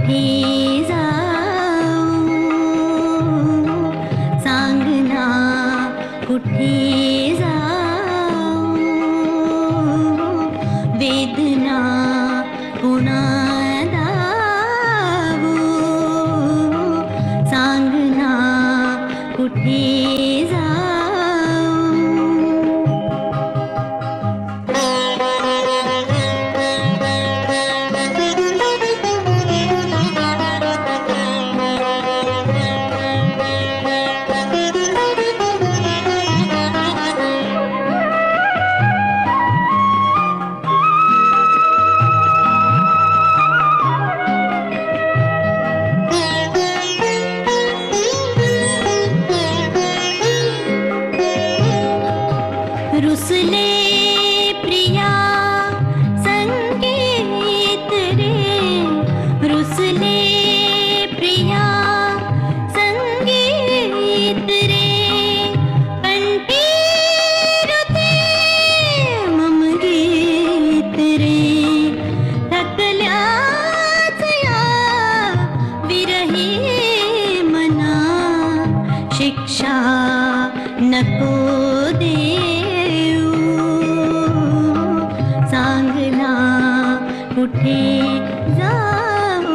कुठे जाऊ सांग ना कुठे जाऊ वेदना कुणा दावू सांग ना कुठे रुसले प्रिया संगीत रे रुसले प्रिया संगीत रे कंठी रुते मम गीत रे थकल्याच या विरही मना शिक्षा नको दे कुठे जाऊ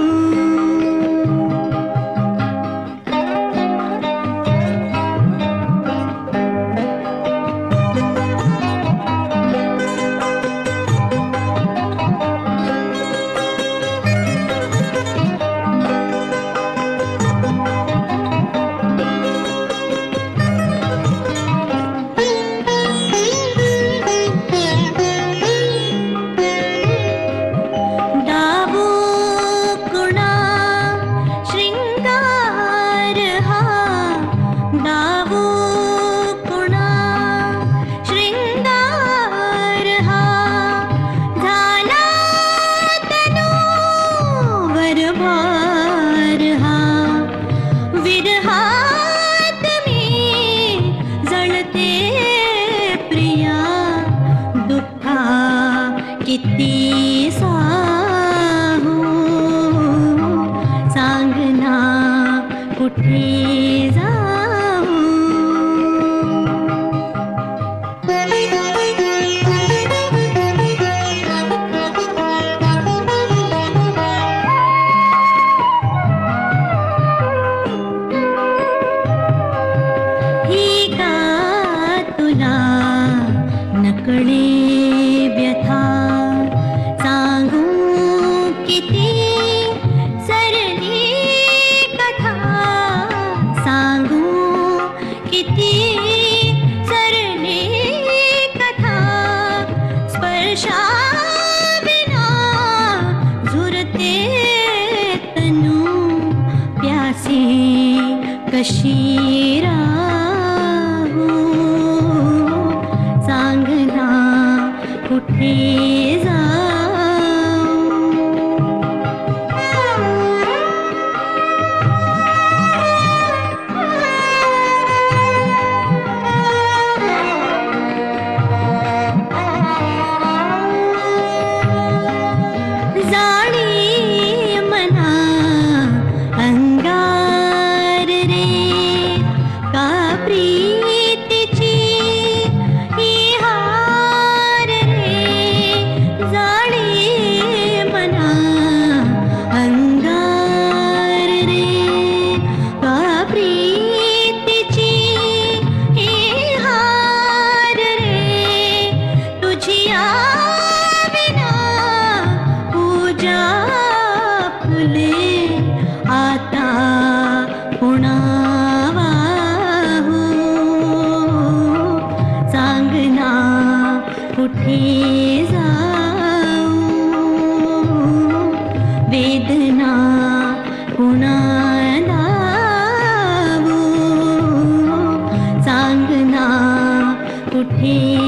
विरहात में जळते प्रिया दुःखा किती साहू सांग ना कुठे जाऊ नकळे व्यथा सांगू किती सरली कथा सांगू किती सरली कथा स्पर्शा बिना झुरते तनु प्यासी कशी कुठे जाऊ जाणी मना अंगार रे का प्रीतीची आता पुणा वाहू सांग ना कुठे जाऊ वेदना पुणा दावू सांग ना कुठे